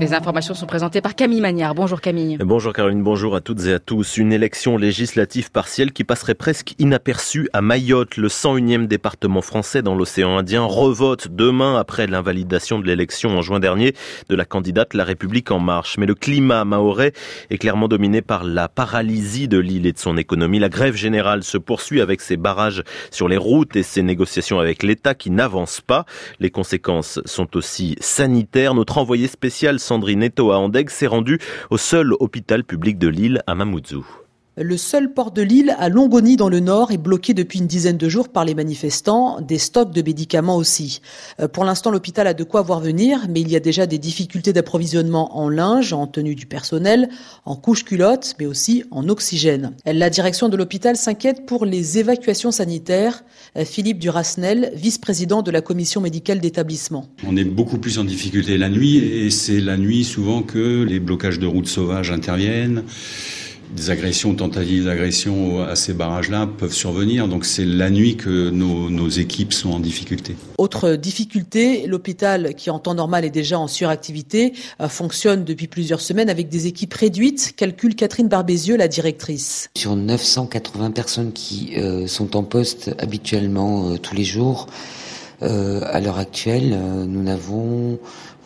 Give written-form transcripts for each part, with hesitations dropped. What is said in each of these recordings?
Les informations sont présentées par Camille Magnard. Bonjour Camille. Bonjour Caroline, bonjour à toutes et à tous. Une élection législative partielle qui passerait presque inaperçue à Mayotte. Le 101e département français dans l'océan Indien revote demain après l'invalidation de l'élection en juin dernier de la candidate La République en marche. Mais le climat mahorais est clairement dominé par la paralysie de l'île et de son économie. La grève générale se poursuit avec ses barrages sur les routes et ses négociations avec l'État qui n'avancent pas. Les conséquences sont aussi sanitaires. Notre envoyé spécial Sandrine Etoa Andeg s'est rendue au seul hôpital public de l'île à Mamoudzou. Le seul port de l'île, à Longoni dans le nord, est bloqué depuis une dizaine de jours par les manifestants, des stocks de médicaments aussi. Pour l'instant, l'hôpital a de quoi voir venir, mais il y a déjà des difficultés d'approvisionnement en linge, en tenue du personnel, en couches-culottes, mais aussi en oxygène. La direction de l'hôpital s'inquiète pour les évacuations sanitaires. Philippe Durasnel, vice-président de la commission médicale d'établissement. On est beaucoup plus en difficulté la nuit, et c'est la nuit souvent que les blocages de routes sauvages interviennent. Des agressions, tentatives d'agression à ces barrages-là peuvent survenir. Donc c'est la nuit que nos équipes sont en difficulté. Autre difficulté, l'hôpital qui en temps normal est déjà en suractivité fonctionne depuis plusieurs semaines avec des équipes réduites, calcule Catherine Barbézieux, la directrice. Sur 980 personnes qui sont en poste habituellement tous les jours, à l'heure actuelle, nous avons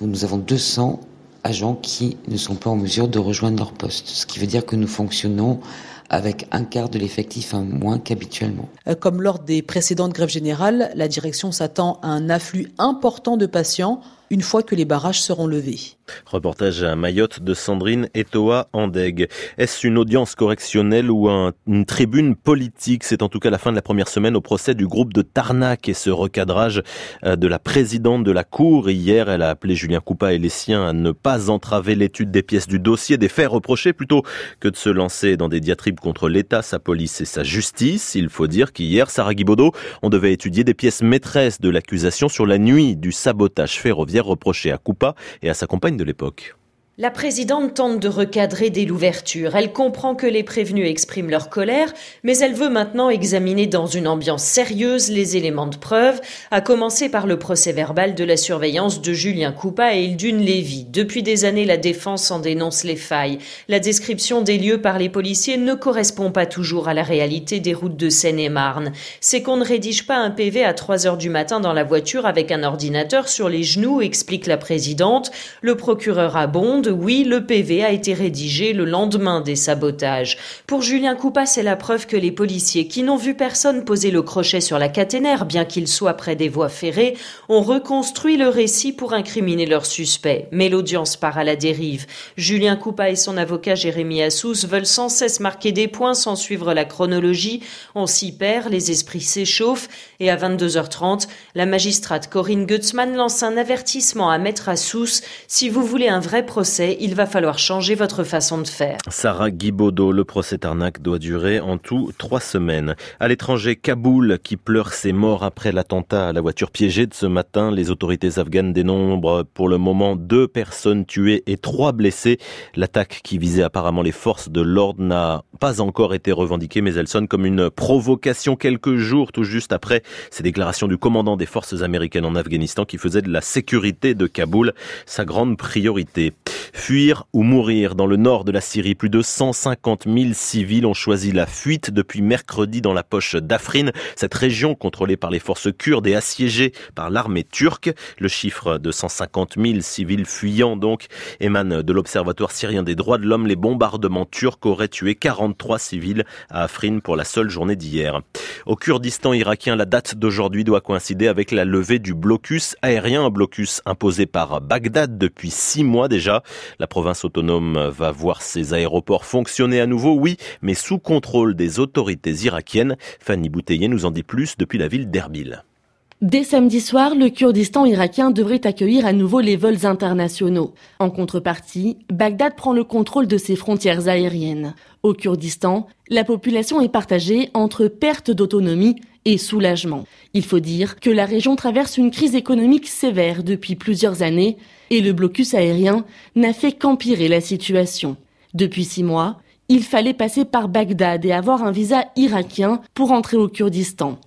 200 agents qui ne sont pas en mesure de rejoindre leur poste. Ce qui veut dire que nous fonctionnons avec un quart de l'effectif en moins qu'habituellement. Comme lors des précédentes grèves générales, la direction s'attend à un afflux important de patients une fois que les barrages seront levés. Reportage à Mayotte de Sandrine Etoa Andeg. Est-ce une audience correctionnelle ou une tribune politique? C'est en tout cas la fin de la première semaine au procès du groupe de Tarnac et ce recadrage de la présidente de la Cour. Hier, elle a appelé Julien Coupat et les siens à ne pas entraver l'étude des pièces du dossier, des faits reprochés plutôt que de se lancer dans des diatribes contre l'État, sa police et sa justice. Il faut dire qu'hier, Sarah Guibaudot, on devait étudier des pièces maîtresses de l'accusation sur la nuit du sabotage ferroviaire reproché à Coupat et à sa compagne de l'époque. La présidente tente de recadrer dès l'ouverture. Elle comprend que les prévenus expriment leur colère, mais elle veut maintenant examiner dans une ambiance sérieuse les éléments de preuve, à commencer par le procès-verbal de la surveillance de Julien Coupat et Hildune Lévy. Depuis des années, la défense en dénonce les failles. La description des lieux par les policiers ne correspond pas toujours à la réalité des routes de Seine-et-Marne. C'est qu'on ne rédige pas un PV à 3h du matin dans la voiture avec un ordinateur sur les genoux, explique la présidente. Le procureur abonde. Oui, le PV a été rédigé le lendemain des sabotages. Pour Julien Coupat, c'est la preuve que les policiers, qui n'ont vu personne poser le crochet sur la caténaire, bien qu'ils soient près des voies ferrées, ont reconstruit le récit pour incriminer leurs suspects. Mais l'audience part à la dérive. Julien Coupat et son avocat Jérémy Assous veulent sans cesse marquer des points sans suivre la chronologie. On s'y perd, les esprits s'échauffent et à 22h30, la magistrate Corinne Gutzmann lance un avertissement à Maître Assous. Si vous voulez un vrai procès, il va falloir changer votre façon de faire. Sarah Guibaudot, le procès Tarnac doit durer en tout 3 semaines. À l'étranger, Kaboul qui pleure ses morts après l'attentat à la voiture piégée de ce matin. Les autorités afghanes dénombrent pour le moment 2 personnes tuées et 3 blessées. L'attaque qui visait apparemment les forces de l'ordre n'a pas encore été revendiquée, mais elle sonne comme une provocation quelques jours tout juste après ces déclarations du commandant des forces américaines en Afghanistan qui faisait de la sécurité de Kaboul sa grande priorité. Fuir ou mourir dans le nord de la Syrie. Plus de 150 000 civils ont choisi la fuite depuis mercredi dans la poche d'Afrin, cette région contrôlée par les forces kurdes et assiégée par l'armée turque. Le chiffre de 150 000 civils fuyants donc émane de l'Observatoire syrien des droits de l'homme. Les bombardements turcs auraient tué 43 civils à Afrin pour la seule journée d'hier. Au Kurdistan irakien, la date d'aujourd'hui doit coïncider avec la levée du blocus aérien, un blocus imposé par Bagdad depuis 6 mois déjà. La province autonome va voir ses aéroports fonctionner à nouveau, oui, mais sous contrôle des autorités irakiennes. Fanny Bouteiller nous en dit plus depuis la ville d'Erbil. Dès samedi soir, le Kurdistan irakien devrait accueillir à nouveau les vols internationaux. En contrepartie, Bagdad prend le contrôle de ses frontières aériennes. Au Kurdistan, la population est partagée entre perte d'autonomie et soulagement. Il faut dire que la région traverse une crise économique sévère depuis plusieurs années et le blocus aérien n'a fait qu'empirer la situation. Depuis 6 mois, il fallait passer par Bagdad et avoir un visa irakien pour entrer au Kurdistan.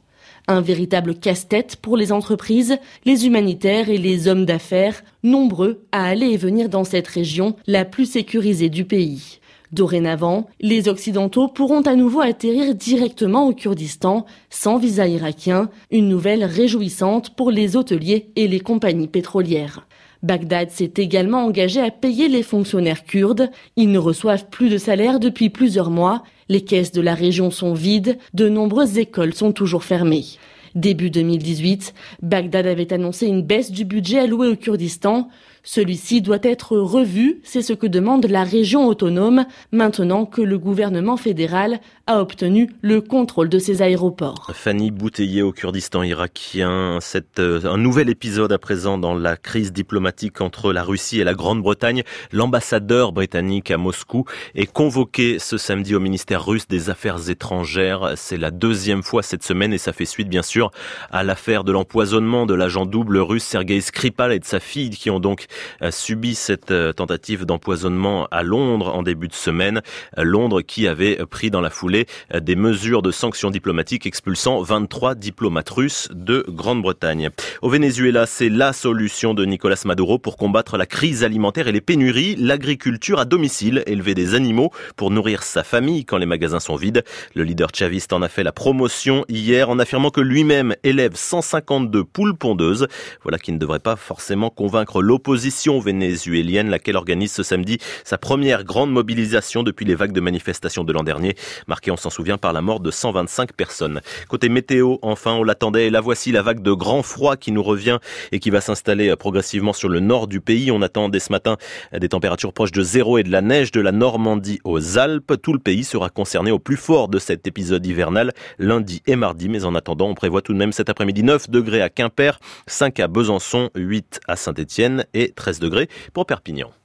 Un véritable casse-tête pour les entreprises, les humanitaires et les hommes d'affaires, nombreux à aller et venir dans cette région la plus sécurisée du pays. Dorénavant, les Occidentaux pourront à nouveau atterrir directement au Kurdistan, sans visa irakien, une nouvelle réjouissante pour les hôteliers et les compagnies pétrolières. Bagdad s'est également engagé à payer les fonctionnaires kurdes. Ils ne reçoivent plus de salaire depuis plusieurs mois. Les caisses de la région sont vides. De nombreuses écoles sont toujours fermées. Début 2018, Bagdad avait annoncé une baisse du budget alloué au Kurdistan. Celui-ci doit être revu, c'est ce que demande la région autonome, maintenant que le gouvernement fédéral a obtenu le contrôle de ses aéroports. Fanny Bouteiller au Kurdistan irakien, un nouvel épisode à présent dans la crise diplomatique entre la Russie et la Grande-Bretagne. L'ambassadeur britannique à Moscou est convoqué ce samedi au ministère russe des Affaires étrangères. C'est la deuxième fois cette semaine et ça fait suite bien sûr à l'affaire de l'empoisonnement de l'agent double russe Sergei Skripal et de sa fille qui ont donc subi cette tentative d'empoisonnement à Londres en début de semaine. Londres qui avait pris dans la foulée des mesures de sanctions diplomatiques expulsant 23 diplomates russes de Grande-Bretagne. Au Venezuela, c'est la solution de Nicolás Maduro pour combattre la crise alimentaire et les pénuries. L'agriculture à domicile, élever des animaux pour nourrir sa famille quand les magasins sont vides. Le leader chaviste en a fait la promotion hier en affirmant que lui-même élève 152 poules pondeuses. Voilà qui ne devrait pas forcément convaincre l'opposition vénézuélienne, laquelle organise ce samedi sa première grande mobilisation depuis les vagues de manifestations de l'an dernier, marquée, on s'en souvient, par la mort de 125 personnes. Côté météo, enfin, on l'attendait, et la voici, la vague de grand froid qui nous revient et qui va s'installer progressivement sur le nord du pays. On attend dès ce matin des températures proches de zéro et de la neige de la Normandie aux Alpes. Tout le pays sera concerné au plus fort de cet épisode hivernal lundi et mardi, mais en attendant, on prévoit tout de même cet après-midi 9 degrés à Quimper, 5 à Besançon, 8 à Saint-Étienne et 13 degrés pour Perpignan.